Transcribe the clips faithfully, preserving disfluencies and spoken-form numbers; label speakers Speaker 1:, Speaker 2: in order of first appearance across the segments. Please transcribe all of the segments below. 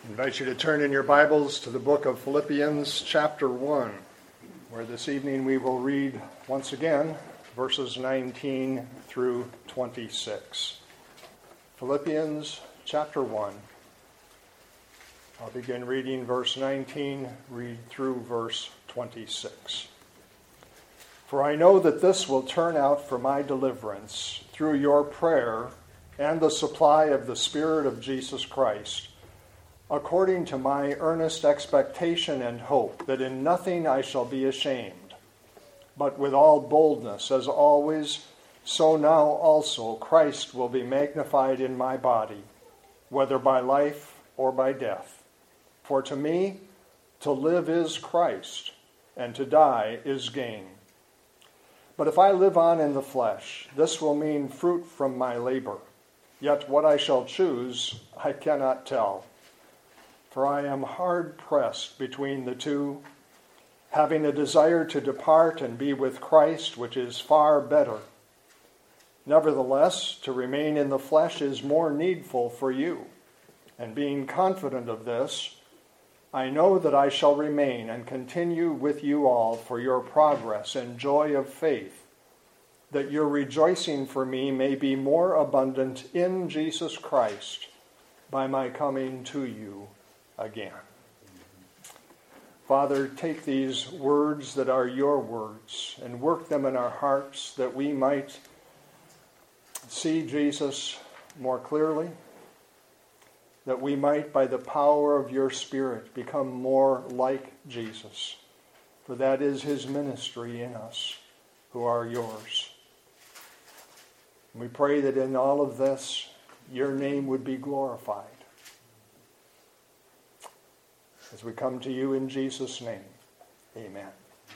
Speaker 1: I invite you to turn in your Bibles to the book of Philippians chapter one, where this evening we will read once again verses nineteen through twenty-six. Philippians chapter one. I'll begin reading verse nineteen, read through verse twenty-six. For I know that this will turn out for my deliverance through your prayer and the supply of the Spirit of Jesus Christ, according to my earnest expectation and hope that in nothing I shall be ashamed, but with all boldness, as always, so now also Christ will be magnified in my body, whether by life or by death. For to me, to live is Christ, and to die is gain. But if I live on in the flesh, this will mean fruit from my labor. Yet what I shall choose, I cannot tell. For I am hard-pressed between the two, having a desire to depart and be with Christ, which is far better. Nevertheless, to remain in the flesh is more needful for you. And being confident of this, I know that I shall remain and continue with you all for your progress and joy of faith, that your rejoicing for me may be more abundant in Jesus Christ by my coming to you again. Father, take these words that are your words and work them in our hearts that we might see Jesus more clearly, that we might, by the power of your Spirit, become more like Jesus, for that is his ministry in us who are yours. And we pray that in all of this, your name would be glorified. As we come to you in Jesus' name, amen.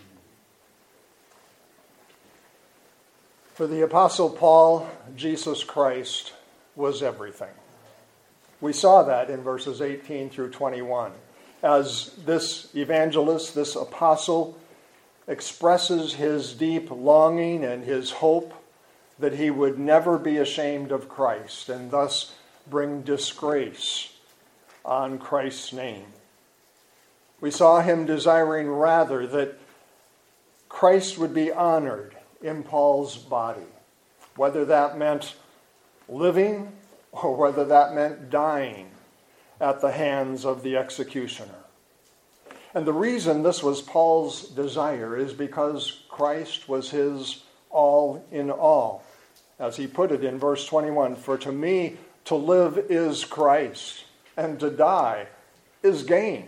Speaker 1: For the Apostle Paul, Jesus Christ was everything. We saw that in verses eighteen through twenty-one. As this evangelist, this apostle, expresses his deep longing and his hope that he would never be ashamed of Christ and thus bring disgrace on Christ's name. We saw him desiring rather that Christ would be honored in Paul's body, whether that meant living or whether that meant dying at the hands of the executioner. And the reason this was Paul's desire is because Christ was his all in all. As he put it in verse twenty-one, for to me to live is Christ, and to die is gain.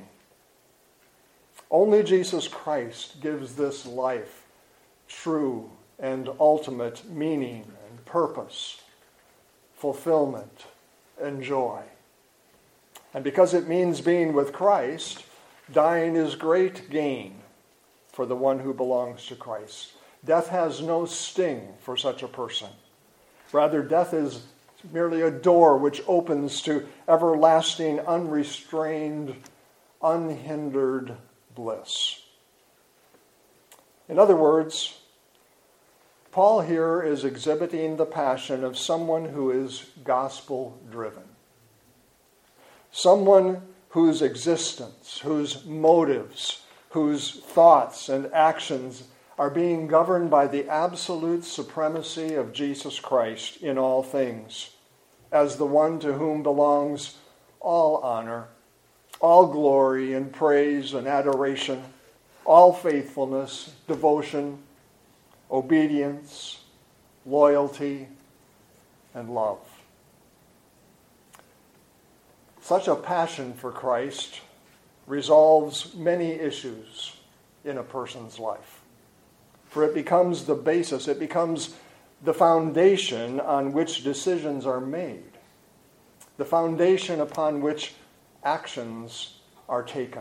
Speaker 1: Only Jesus Christ gives this life true and ultimate meaning and purpose, fulfillment and joy. And because it means being with Christ, dying is great gain for the one who belongs to Christ. Death has no sting for such a person. Rather, death is merely a door which opens to everlasting, unrestrained, unhindered bliss. In other words, Paul here is exhibiting the passion of someone who is gospel-driven. Someone whose existence, whose motives, whose thoughts and actions are being governed by the absolute supremacy of Jesus Christ in all things, as the one to whom belongs all honor, all glory and praise and adoration, all faithfulness, devotion, obedience, loyalty, and love. Such a passion for Christ resolves many issues in a person's life. For it becomes the basis, it becomes the foundation on which decisions are made, the foundation upon which actions are taken.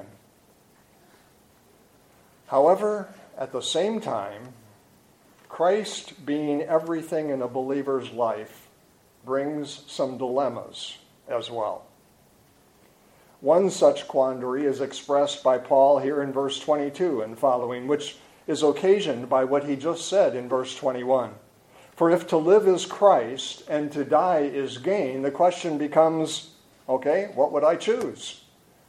Speaker 1: However, at the same time, Christ being everything in a believer's life brings some dilemmas as well. One such quandary is expressed by Paul here in verse twenty-two and following, which is occasioned by what he just said in verse twenty-one. For if to live is Christ and to die is gain, the question becomes, okay, what would I choose?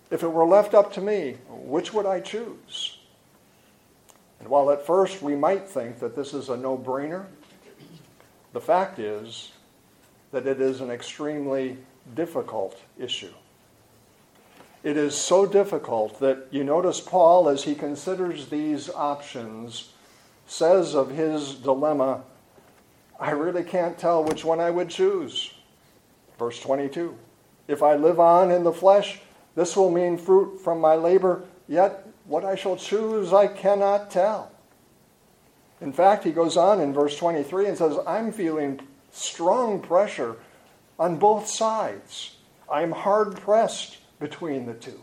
Speaker 1: If it were left up to me, which would I choose? And while at first we might think that this is a no-brainer, the fact is that it is an extremely difficult issue. It is so difficult that you notice Paul, as he considers these options, says of his dilemma, I really can't tell which one I would choose. Verse twenty-two, if I live on in the flesh, this will mean fruit from my labor, yet what I shall choose I cannot tell. In fact, he goes on in verse twenty-three and says, I'm feeling strong pressure on both sides. I'm hard-pressed between the two.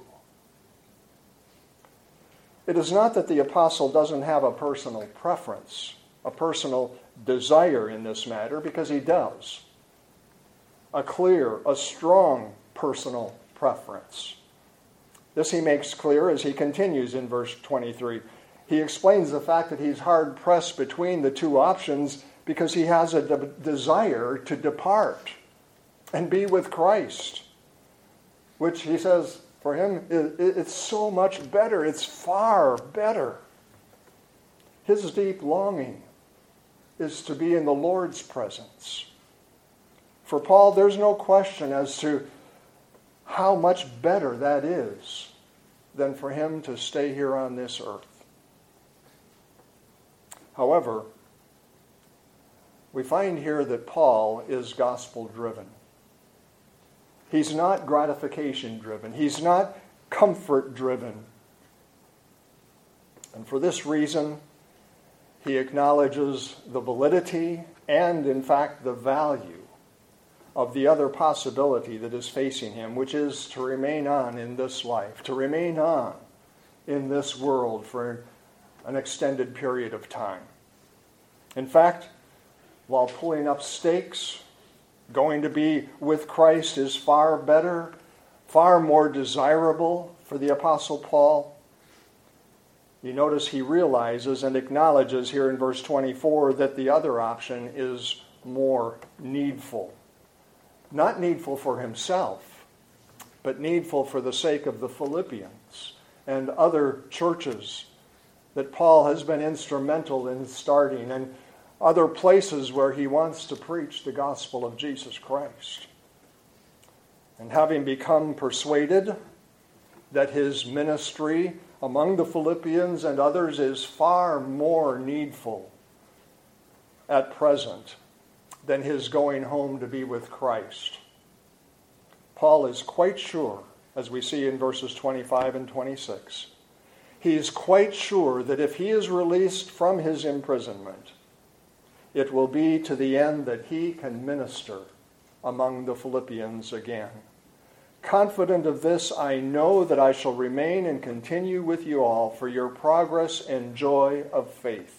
Speaker 1: It is not that the apostle doesn't have a personal preference, a personal desire in this matter, because he does. A clear, a strong personal preference. This he makes clear as he continues in verse twenty-three. He explains the fact that he's hard-pressed between the two options because he has a de- desire to depart and be with Christ, which he says for him, it's so much better. It's far better. His deep longing is to be in the Lord's presence. For Paul, there's no question as to how much better that is than for him to stay here on this earth. However, we find here that Paul is gospel-driven. He's not gratification-driven. He's not comfort-driven. And for this reason, he acknowledges the validity and, in fact, the value of the other possibility that is facing him, which is to remain on in this life, to remain on in this world for an extended period of time. In fact, while pulling up stakes, going to be with Christ is far better, far more desirable for the Apostle Paul. You notice he realizes and acknowledges here in verse twenty-four that the other option is more needful. Not needful for himself, but needful for the sake of the Philippians and other churches that Paul has been instrumental in starting, and other places where he wants to preach the gospel of Jesus Christ. And having become persuaded that his ministry among the Philippians and others is far more needful at present than his going home to be with Christ, Paul is quite sure, as we see in verses twenty-five and twenty-six, he is quite sure that if he is released from his imprisonment, it will be to the end that he can minister among the Philippians again. Confident of this, I know that I shall remain and continue with you all for your progress and joy of faith.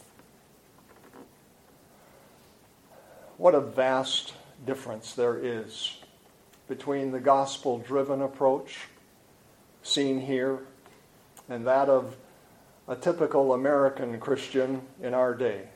Speaker 1: What a vast difference there is between the gospel-driven approach seen here and that of a typical American Christian in our day.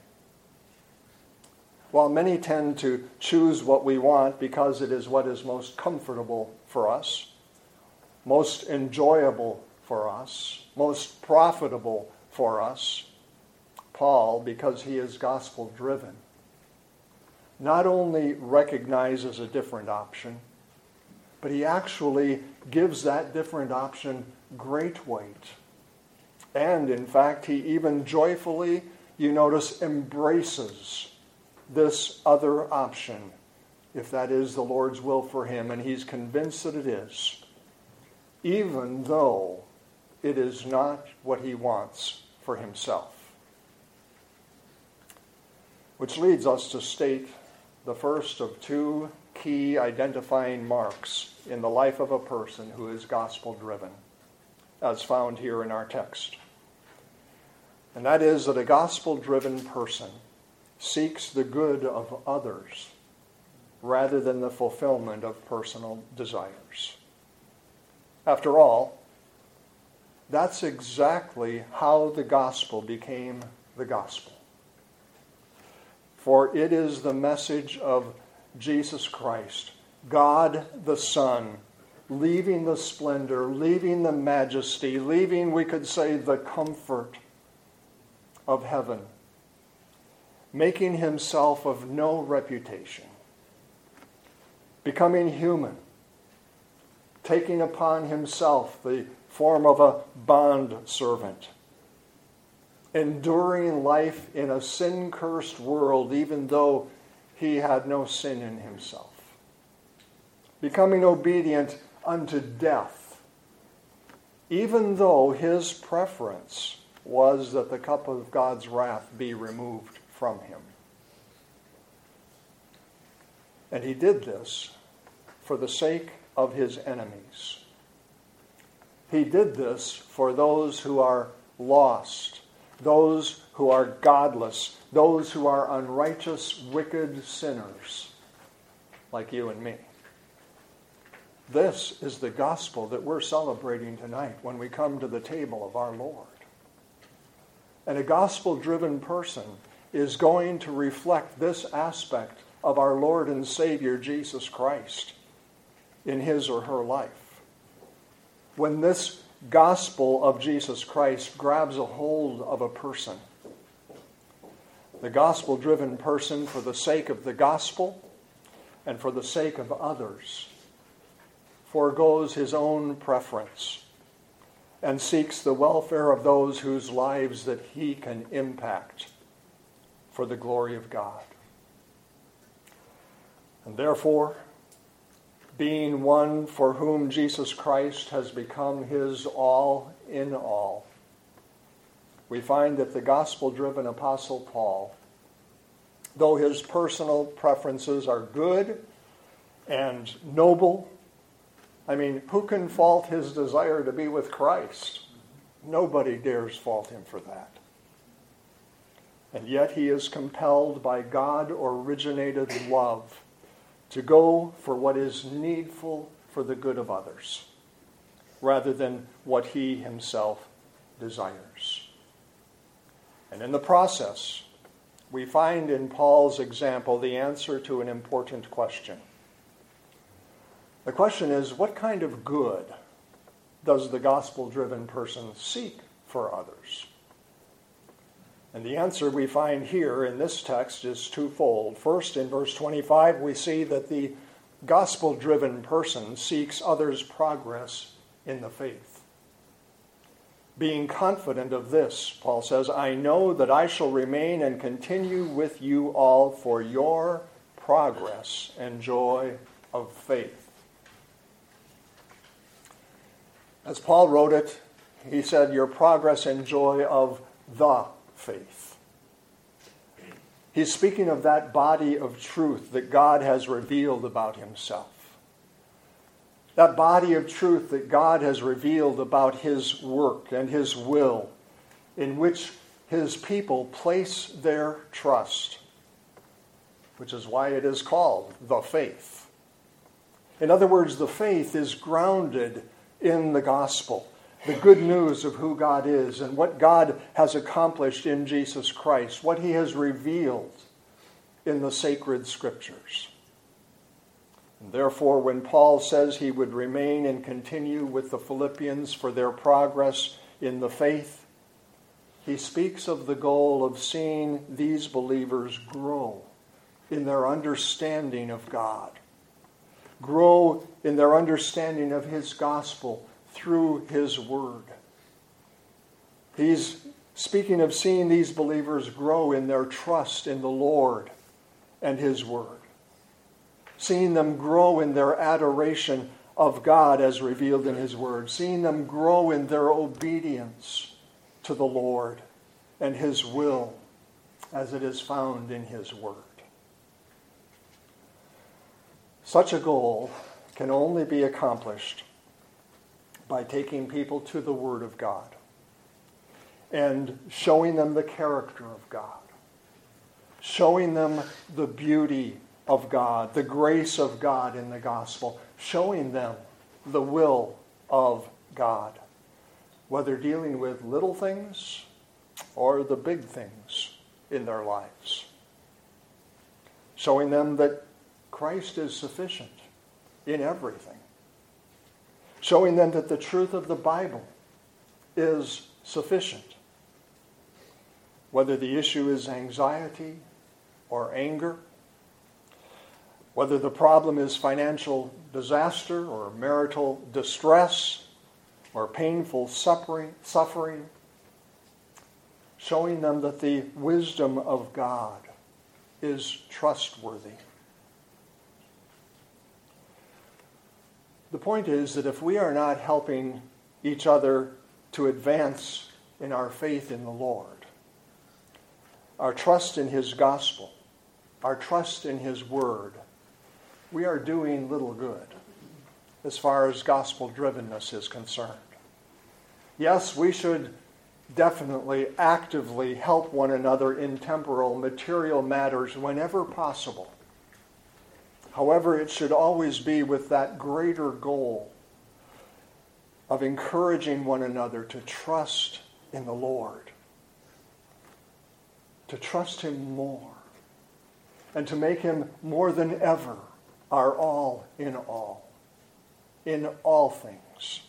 Speaker 1: While many tend to choose what we want because it is what is most comfortable for us, most enjoyable for us, most profitable for us, Paul, because he is gospel-driven, not only recognizes a different option, but he actually gives that different option great weight. And, in fact, he even joyfully, you notice, embraces this other option, if that is the Lord's will for him, and he's convinced that it is, even though it is not what he wants for himself. Which leads us to state the first of two key identifying marks in the life of a person who is gospel-driven, as found here in our text. And that is that a gospel-driven person seeks the good of others rather than the fulfillment of personal desires. After all, that's exactly how the gospel became the gospel. For it is the message of Jesus Christ, God the Son, leaving the splendor, leaving the majesty, leaving, we could say, the comfort of heaven, making himself of no reputation, becoming human, taking upon himself the form of a bond servant, enduring life in a sin-cursed world even though he had no sin in himself, becoming obedient unto death, even though his preference was that the cup of God's wrath be removed from him. And he did this for the sake of his enemies. He did this for those who are lost, those who are godless, those who are unrighteous, wicked sinners, like you and me. This is the gospel that we're celebrating tonight when we come to the table of our Lord. And a gospel-driven person is going to reflect this aspect of our Lord and Savior Jesus Christ in his or her life. When this gospel of Jesus Christ grabs a hold of a person, the gospel-driven person, for the sake of the gospel and for the sake of others, forgoes his own preference and seeks the welfare of those whose lives that he can impact for the glory of God. And therefore, being one for whom Jesus Christ has become his all in all, we find that the gospel-driven Apostle Paul, though his personal preferences are good and noble, I mean, who can fault his desire to be with Christ? Nobody dares fault him for that. And yet he is compelled by God-originated love to go for what is needful for the good of others, rather than what he himself desires. And in the process, we find in Paul's example the answer to an important question. The question is, what kind of good does the gospel-driven person seek for others? And the answer we find here in this text is twofold. First, in verse twenty-five, we see that the gospel-driven person seeks others' progress in the faith. Being confident of this, Paul says, I know that I shall remain and continue with you all for your progress and joy of faith. As Paul wrote it, he said, your progress and joy of the faith. He's speaking of that body of truth that God has revealed about himself. That body of truth that God has revealed about his work and his will, in which his people place their trust, which is why it is called the faith. In other words, the faith is grounded in the gospel, the good news of who God is and what God has accomplished in Jesus Christ, what he has revealed in the sacred scriptures. And therefore, when Paul says he would remain and continue with the Philippians for their progress in the faith, he speaks of the goal of seeing these believers grow in their understanding of God, grow in their understanding of his gospel through his word. He's speaking of seeing these believers grow in their trust in the Lord and his word, seeing them grow in their adoration of God as revealed in his word, seeing them grow in their obedience to the Lord and his will as it is found in his word. Such a goal can only be accomplished by taking people to the Word of God and showing them the character of God, showing them the beauty of God, the grace of God in the gospel, showing them the will of God, whether dealing with little things or the big things in their lives, showing them that Christ is sufficient in everything, showing them that the truth of the Bible is sufficient. Whether the issue is anxiety or anger, whether the problem is financial disaster or marital distress or painful suffering, suffering, showing them that the wisdom of God is trustworthy. The point is that if we are not helping each other to advance in our faith in the Lord, our trust in His gospel, our trust in His word, we are doing little good as far as gospel-drivenness is concerned. Yes, we should definitely actively help one another in temporal, material matters whenever possible. However, it should always be with that greater goal of encouraging one another to trust in the Lord, to trust Him more, and to make Him more than ever our all in all, in all things.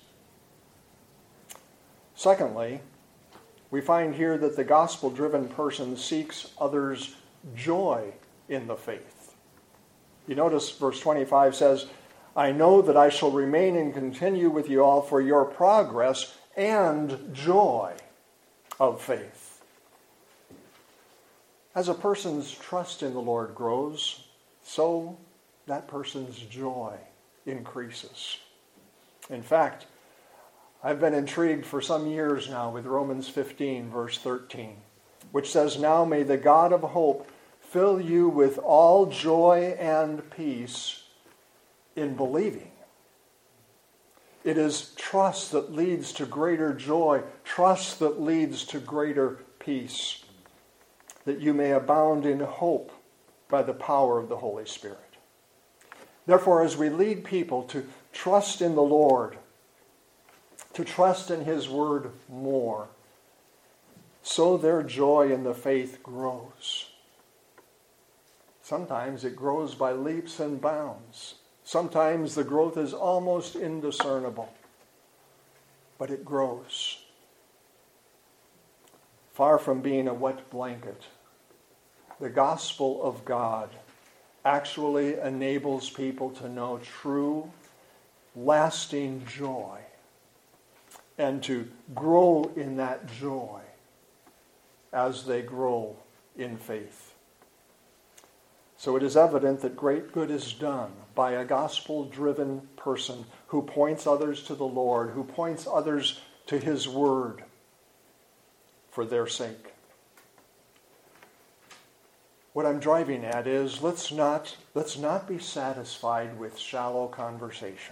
Speaker 1: Secondly, we find here that the gospel-driven person seeks others' joy in the faith. You notice verse twenty-five says, I know that I shall remain and continue with you all for your progress and joy of faith. As a person's trust in the Lord grows, so that person's joy increases. In fact, I've been intrigued for some years now with Romans fifteen, verse thirteen, which says, Now may the God of hope fill you with all joy and peace in believing. It is trust that leads to greater joy, trust that leads to greater peace, that you may abound in hope by the power of the Holy Spirit. Therefore, as we lead people to trust in the Lord, to trust in His word more, so their joy in the faith grows. Sometimes it grows by leaps and bounds. Sometimes the growth is almost indiscernible, but it grows. Far from being a wet blanket, the gospel of God actually enables people to know true, lasting joy and to grow in that joy as they grow in faith. So it is evident that great good is done by a gospel-driven person who points others to the Lord, who points others to His word for their sake. What I'm driving at is let's not, let's not be satisfied with shallow conversation.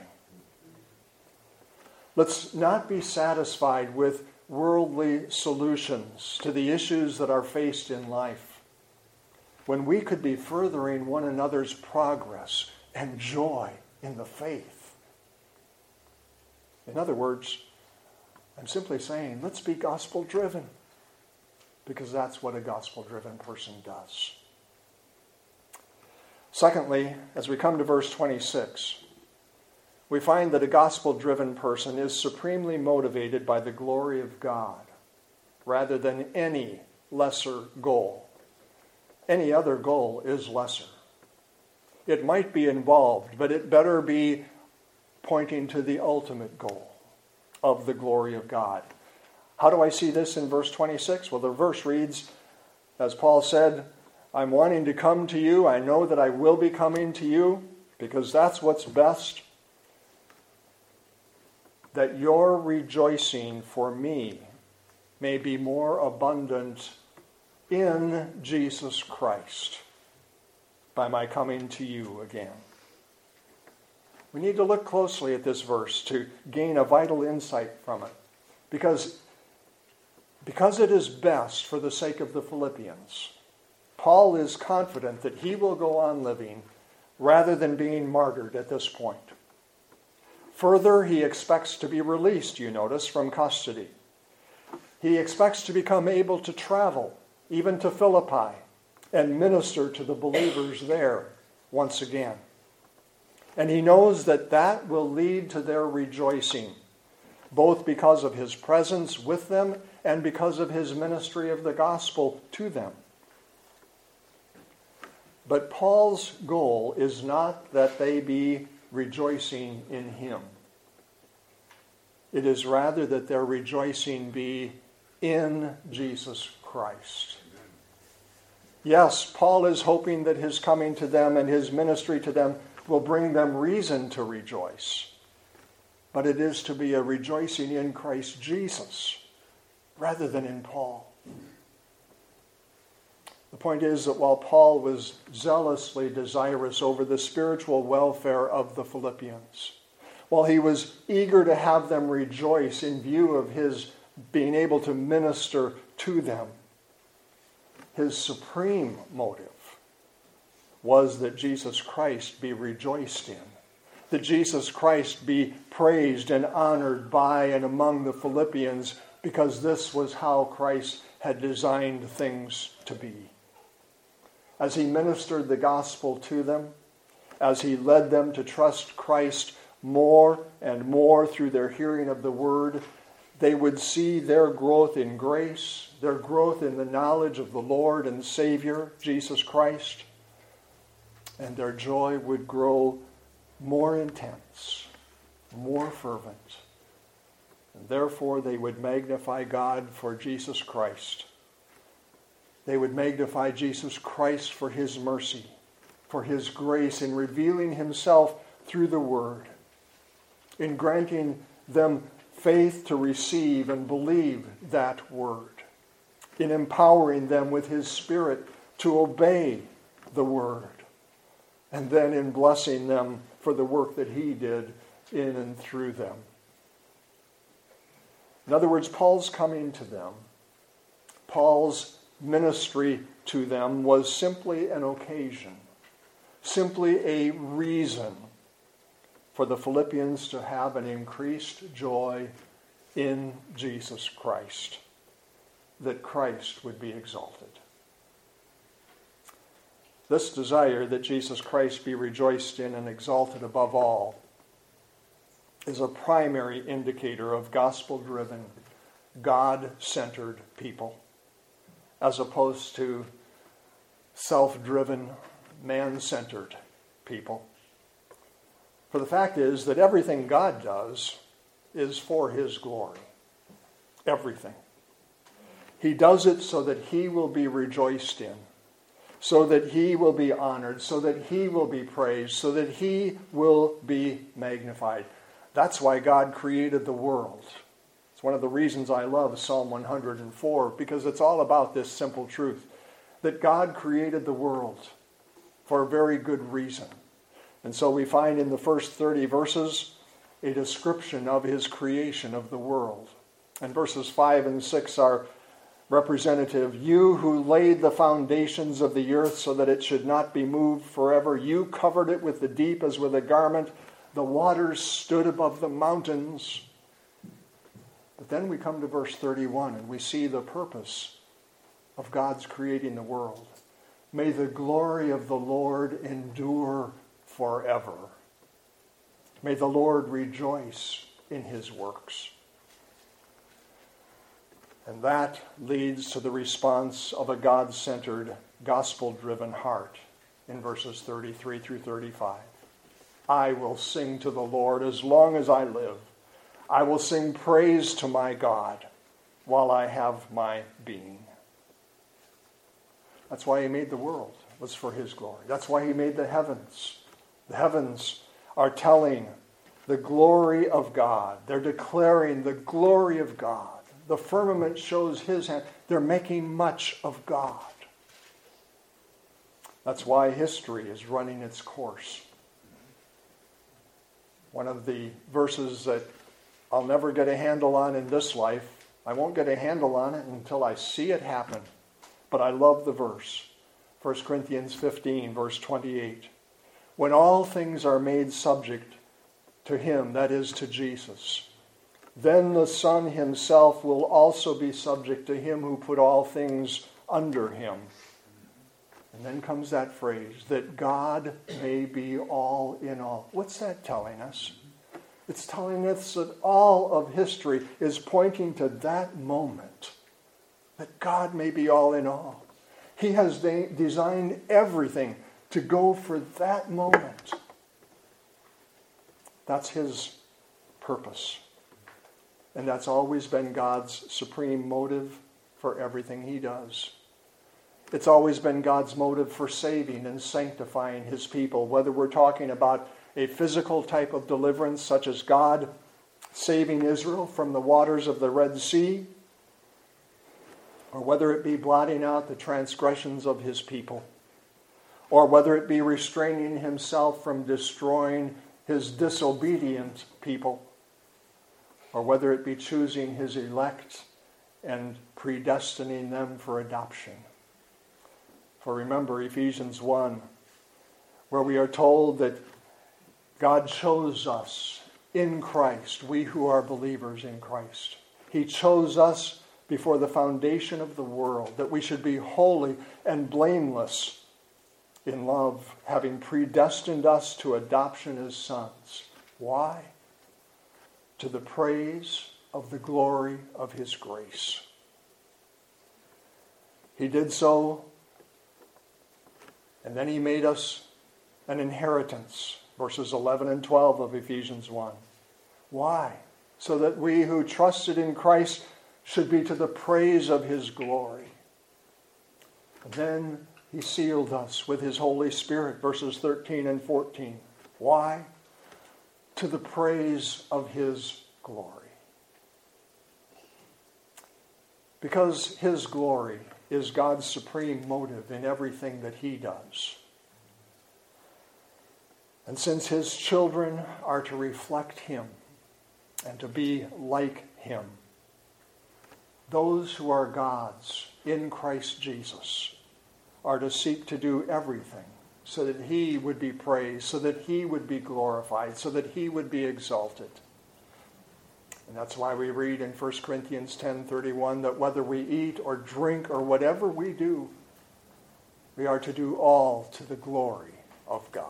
Speaker 1: Let's not be satisfied with worldly solutions to the issues that are faced in life, when we could be furthering one another's progress and joy in the faith. In other words, I'm simply saying, let's be gospel-driven, because that's what a gospel-driven person does. Secondly, as we come to verse twenty-six, we find that a gospel-driven person is supremely motivated by the glory of God rather than any lesser goal. Any other goal is lesser. It might be involved, but it better be pointing to the ultimate goal of the glory of God. How do I see this in verse twenty-six? Well, the verse reads, as Paul said, I'm wanting to come to you. I know that I will be coming to you because that's what's best. That your rejoicing for me may be more abundant in Jesus Christ by my coming to you again. We need to look closely at this verse to gain a vital insight from it. Because, because it is best for the sake of the Philippians, Paul is confident that he will go on living rather than being martyred at this point. Further, he expects to be released, you notice, from custody. He expects to become able to travel, even to Philippi, and minister to the believers there once again. And he knows that that will lead to their rejoicing, both because of his presence with them and because of his ministry of the gospel to them. But Paul's goal is not that they be rejoicing in him. It is rather that their rejoicing be in Jesus Christ. Yes, Paul is hoping that his coming to them and his ministry to them will bring them reason to rejoice. But it is to be a rejoicing in Christ Jesus rather than in Paul. The point is that while Paul was zealously desirous over the spiritual welfare of the Philippians, while he was eager to have them rejoice in view of his being able to minister to them, his supreme motive was that Jesus Christ be rejoiced in, that Jesus Christ be praised and honored by and among the Philippians, because this was how Christ had designed things to be. As he ministered the gospel to them, as he led them to trust Christ more and more through their hearing of the word, they would see their growth in grace, their growth in the knowledge of the Lord and Savior, Jesus Christ, and their joy would grow more intense, more fervent. And therefore they would magnify God for Jesus Christ. They would magnify Jesus Christ for his mercy, for his grace in revealing himself through the word, in granting them faith to receive and believe that word, in empowering them with his Spirit to obey the word, and then in blessing them for the work that he did in and through them. In other words, Paul's coming to them, Paul's ministry to them was simply an occasion, simply a reason for the Philippians to have an increased joy in Jesus Christ, that Christ would be exalted. This desire that Jesus Christ be rejoiced in and exalted above all is a primary indicator of gospel-driven, God-centered people, as opposed to self-driven, man-centered people. For the fact is that everything God does is for his glory. Everything. He does it so that he will be rejoiced in, so that he will be honored, so that he will be praised, so that he will be magnified. That's why God created the world. It's one of the reasons I love Psalm one hundred four, because it's all about this simple truth, that God created the world for a very good reason. And so we find in the first thirty verses a description of his creation of the world. And verses five and six are representative. You who laid the foundations of the earth so that it should not be moved forever. You covered it with the deep as with a garment. The waters stood above the mountains. But then we come to verse thirty-one and we see the purpose of God's creating the world. May the glory of the Lord endure forever. May the Lord rejoice in his works. And that leads to the response of a God-centered, gospel-driven heart in verses thirty-three through thirty-five. I will sing to the Lord as long as I live. I will sing praise to my God while I have my being. That's why he made the world. It was for his glory. That's why he made the heavens. The heavens are telling the glory of God. They're declaring the glory of God. The firmament shows his hand. They're making much of God. That's why history is running its course. One of the verses that I'll never get a handle on in this life, I won't get a handle on it until I see it happen. But I love the verse. First Corinthians fifteen, verse twenty-eight. When all things are made subject to him, that is to Jesus, then the Son himself will also be subject to him who put all things under him. And then comes that phrase, that God may be all in all. What's that telling us? It's telling us that all of history is pointing to that moment, that God may be all in all. He has de- designed everything to go for that moment. That's his purpose. And that's always been God's supreme motive for everything he does. It's always been God's motive for saving and sanctifying his people, whether we're talking about a physical type of deliverance, such as God saving Israel from the waters of the Red Sea, or whether it be blotting out the transgressions of his people, or whether it be restraining himself from destroying his disobedient people, or whether it be choosing his elect and predestining them for adoption. For remember Ephesians one, where we are told that God chose us in Christ, we who are believers in Christ. He chose us before the foundation of the world, that we should be holy and blameless in love, having predestined us to adoption as sons. Why? To the praise of the glory of his grace. He did so, and then he made us an inheritance, verses eleven and twelve of Ephesians one. Why? So that we who trusted in Christ should be to the praise of his glory. And then he sealed us with his Holy Spirit, verses thirteen and fourteen. Why? To the praise of his glory. Because his glory is God's supreme motive in everything that he does. And since his children are to reflect him and to be like him, those who are God's in Christ Jesus are to seek to do everything so that he would be praised, so that he would be glorified, so that he would be exalted. And that's why we read in First Corinthians ten thirty-one that whether we eat or drink or whatever we do, we are to do all to the glory of God.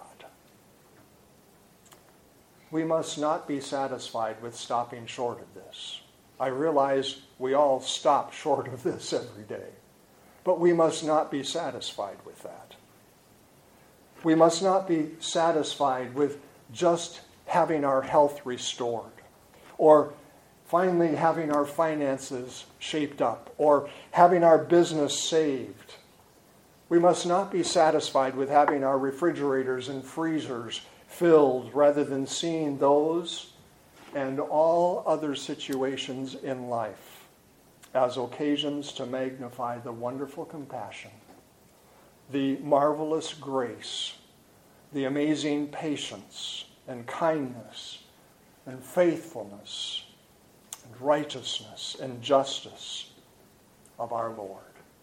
Speaker 1: We must not be satisfied with stopping short of this. I realize we all stop short of this every day, but we must not be satisfied with that. We must not be satisfied with just having our health restored, or finally having our finances shaped up, or having our business saved. We must not be satisfied with having our refrigerators and freezers filled, rather than seeing those and all other situations in life as occasions to magnify the wonderful compassion, the marvelous grace, the amazing patience and kindness and faithfulness and righteousness and justice of our Lord.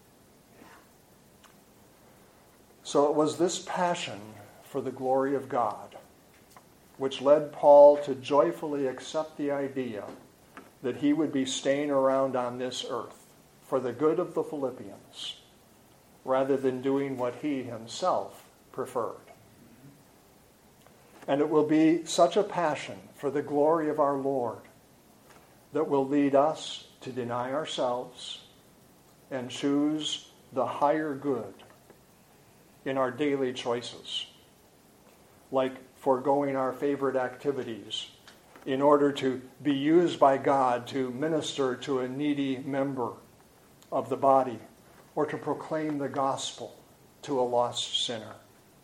Speaker 1: So it was this passion for the glory of God which led Paul to joyfully accept the idea that he would be staying around on this earth for the good of the Philippians, rather than doing what he himself preferred. And it will be such a passion for the glory of our Lord that will lead us to deny ourselves and choose the higher good in our daily choices, like foregoing our favorite activities in order to be used by God to minister to a needy member of the body, or to proclaim the gospel to a lost sinner.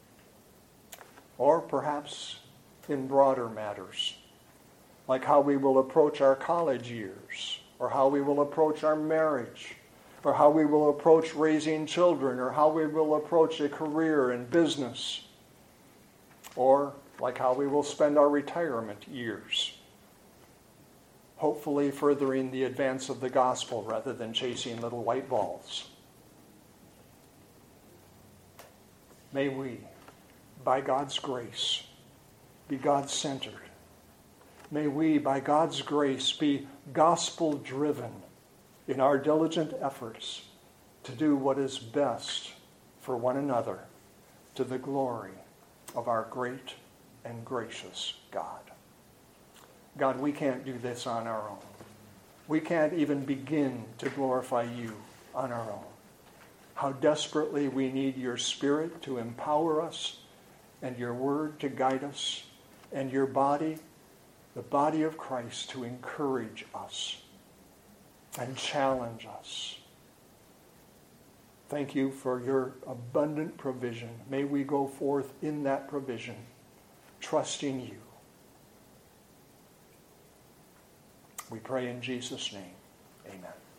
Speaker 1: Or perhaps in broader matters, like how we will approach our college years, or how we will approach our marriage, or how we will approach raising children, or how we will approach a career in business, or like how we will spend our retirement years, hopefully furthering the advance of the gospel rather than chasing little white balls. May we, by God's grace, be God-centered. May we, by God's grace, be gospel-driven in our diligent efforts to do what is best for one another to the glory of our great and gracious God. God, we can't do this on our own. We can't even begin to glorify you on our own. How desperately we need your Spirit to empower us and your word to guide us and your body, the body of Christ, to encourage us and challenge us. Thank you for your abundant provision. May we go forth in that provision, trusting you. We pray in Jesus' name. Amen.